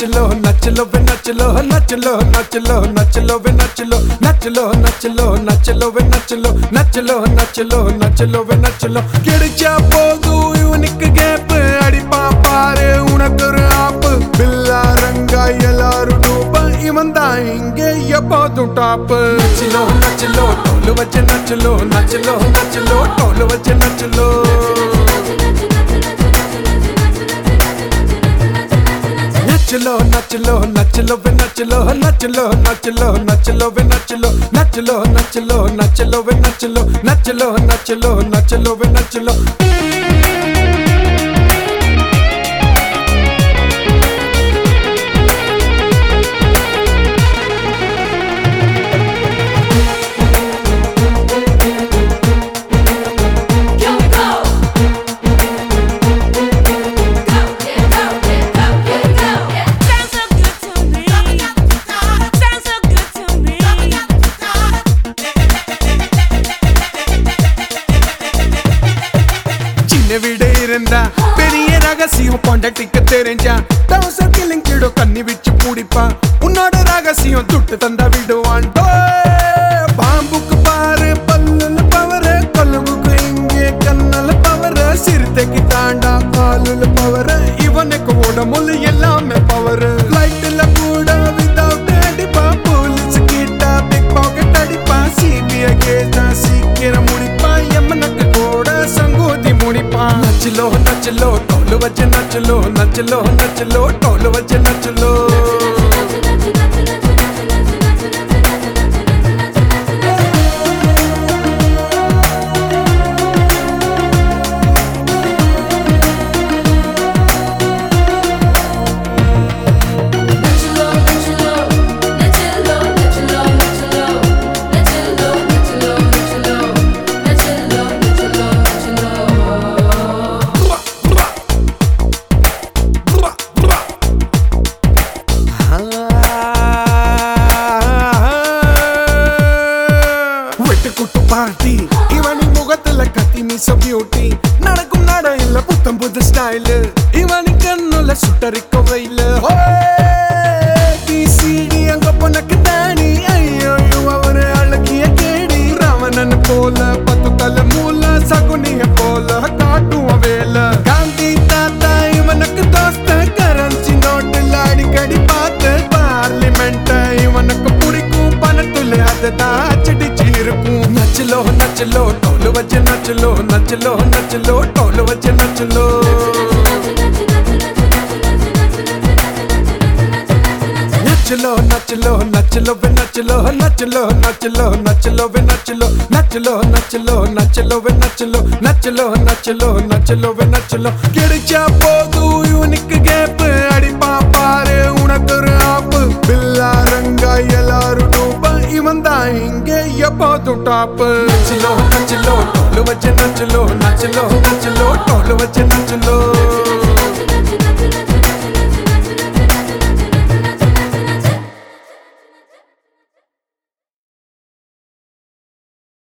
నచ్చలో నచ్చలో నచ్చలో నచ్చలో నచ్చలో నచ్చలో నచ్చలో నచ్చలో నచ్చలో నచ్చలో నచ్చలో నచ్చలో నచ్చలో நச்சலோ நச்சலோ கிடைச்சா போது இவனுக்கு கேப் அடிப்பா பாரு உனக்கு ஒரு ஆப்பு பில்லா ரங்கா எல்லாரும் டூப்பா இவன் தான் இங்க எப்போதும் டாப்பு நச்சலோ நச்சலோ டோலு வச்சு நச்சலோ நச்சலோ நச்சலோ டோலு வச்சு நச்சலோ நச்சலோ நச்சலோ நச்சலோ நச்சலோ நச்சலோ நச்சலோ நச்சலோ நச்சலோ நச்சலோ நச்சலோ நச்சலோ நச்சலோ நச்சலோ நச்சலோ நச்சலோ நச்சலோ விடை இருந்தா பெரிய ரகசியம் பொண்டாட்டிக்கு தெரிஞ்சா டவுசர் கிளிங்கிடும் கண்ணி வச்சு பூடிப்பா உன்னோட ரகசியம் துட்டு தந்தா விடுவான் பாம்புக்கு பாரு பல்லுல பவர கொலுவுக்கு இங்கே கண்ணல பவர சிறுத்தைக்கு தாண்டா காலுல பவர இவனுக்கு உடம்புல எல்லாமே பவர ஃளைட்ல கூட வித்அவுட் அடிப்பா போலீஸ் கிட்ட பிக் பாக்கெட் அடிப்பா சிபிஐ கேட்டா சீக்கிரம் முடிப்பா எம்மனுக்கு கூட சங்கூதி முடிப்பா நச்சலோ நச்சலோ டோலு வச்சு நச்சலோ நச்சலோ நச்சலோ டோலு வச்சு நச்சலோ பார்ட்டி இவனி முகத்துல கத்தி மீச பியூட்டி நடக்கும் நட இல்ல புத்தம் புது ஸ்டைல் இவனி கண்ணுல சுட்டரிக்க வெயில சிடி அங்க பொனக்கு தானி ஐயோ அவரு அழகிய கேடி ராவணன் போல பத்து தலை மூல சகுனிய போல காட்டும் வேல காந்தி தாத்தா இவனுக்கு தோஸ்த கரன்சி நோட்டுல அடிக்கடி பார்த்து பார்லிமெண்ட் இவனுக்கு பிடிக்கும் பணத்துல அதுதான் அச்சடிச்சு இருக்கும் நச்சலோ நச்சலோ டோலு வச்சு நச்சலோ நச்சலோ நச்சலோ டோலு வச்சு நச்சலோ நச்சலோ நச்சலோ நச்சலோ நச்சலோ நச்சலோ நச்சலோ நச்சலோ நச்சலோ நச்சலோ நச்சலோ நச்சலோ நச்சலோ நச்சலோ நச்சலோ நச்சலோ நச்சலோ கிடைச்சா போது இவனுக்கு கேப் அடிப்பா பாரு உனக்கு ஒரு ஆப்பு பில்லா ரங்கா எல்லாரும் டூப்பா இவன் தான் இங்க எப்போதும் டாப்பு நச்சலோ நச்சலோ டோலு வச்சு நச்சலோ நச்சலோ நச்சலோ டோலு வச்சு நச்சலோ